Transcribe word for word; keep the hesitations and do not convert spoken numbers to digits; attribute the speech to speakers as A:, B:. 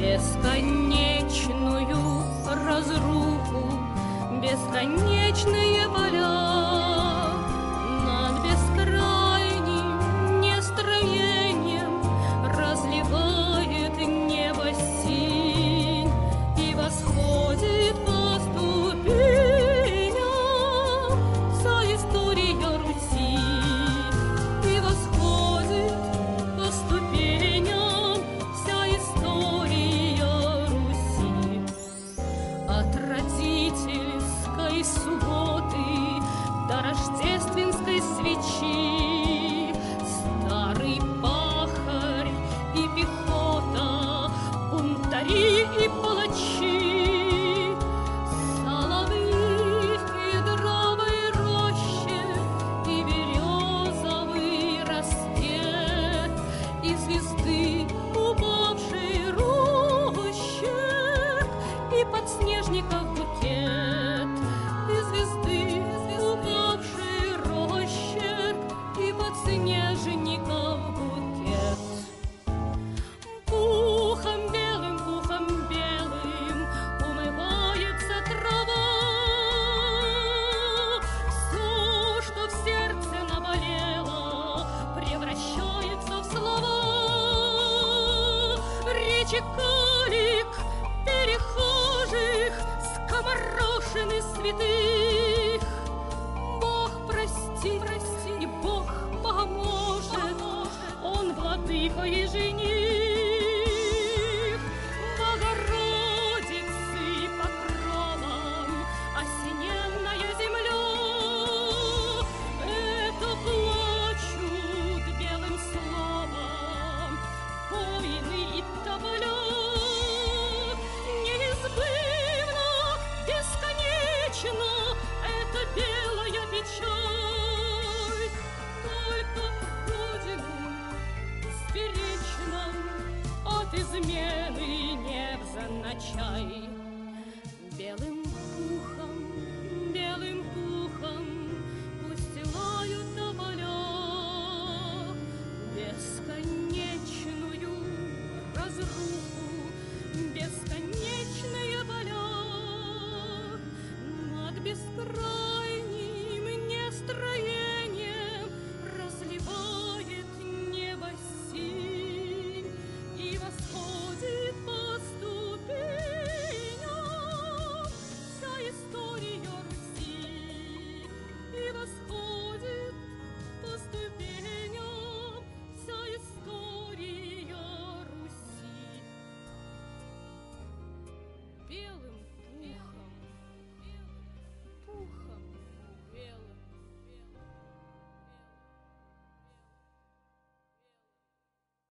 A: бесконечную разруху, бесконечные поля над бескрайним нестроением разливает небо синь и восходит по ступеням вся история Руси, и восходит по ступеням вся история Руси. От родительской субботы до рождественской свечи старый пахарь и пехота, бунтари и палачи, соловьи в кедровой роще и березовый рассвет, и звезды упавшей роще, и подснежников букет, и звезды упавшей рощерк, и подснежников букет. Пухом белым, пухом белым умывается трава. Все, что в сердце наболело, превращается в слова. Речи калик перехожих, скоморошины святых. Бог прости, прости, и Бог поможет, Он владыка и жених. Богородицы покровом осененная земля, это плачут белым словом воины и тополя. Неизбывно, бесконечно эта белая печаль. Только Родину сберечь нам от измены невзначай. Белым пухом, белым пухом устилают тополя бесконечную разруху, бесконечную